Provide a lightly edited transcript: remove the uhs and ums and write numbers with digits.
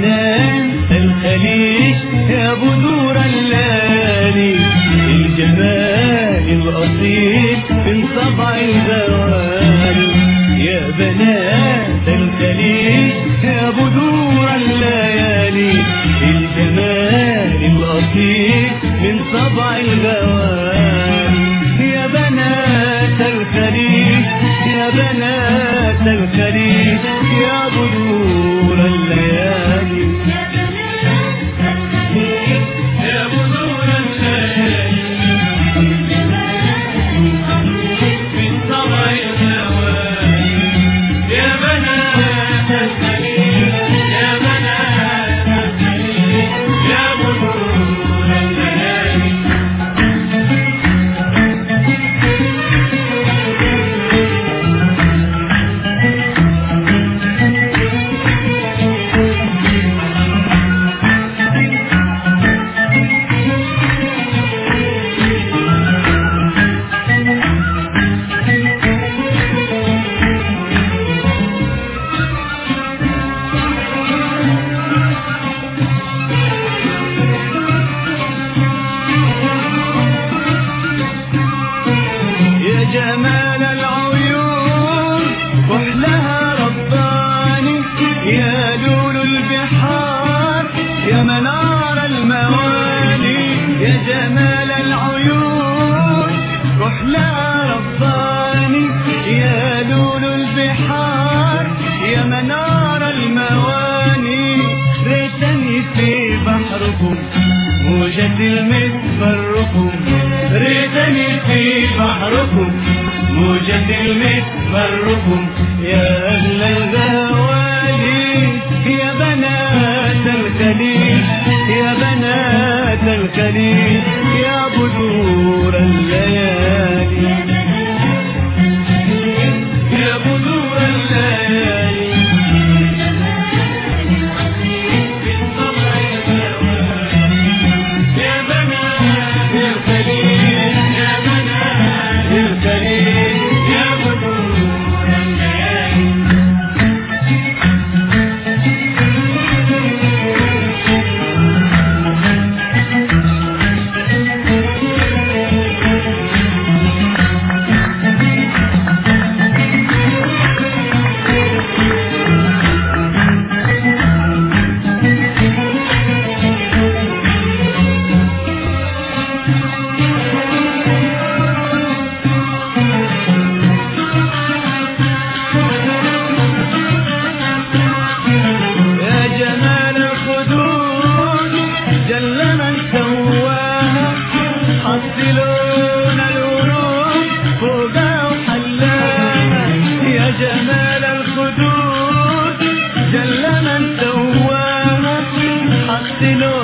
بنات الخليج يا بدور الليالي، الجمال الأصيل من طبع الغوالي. يا بنات الخليج يا بدور الليالي، الجمال الأصيل من طبع الغوالي. يا بنات الخليج يا بنات الخليج يا بدور الليالي، يا بدور الليالي من طبع الغوالي. يا بنات الخليج يا بنات الخليج يا بدور الليالي. جمال العيون كحلها رباني، يا لول البحار يا منار الموالي. يا جمال العيون كحلها رباني، يا لول البحار يا منار الموالي. ريتني في بحركم موجة المسك فركم، ريتني في بحركم موجة المسك فركم. يا أهل الغوالي يا بنات الخليج يا بنات الخليج يا بدور الليالي، يا بدور الليالي. يا بنات الخليج يا بنات الخليج يا بدور الليالي. حصلون الورود فوقها وحلاها، يا جمال الخدود جل من سواها. حصلون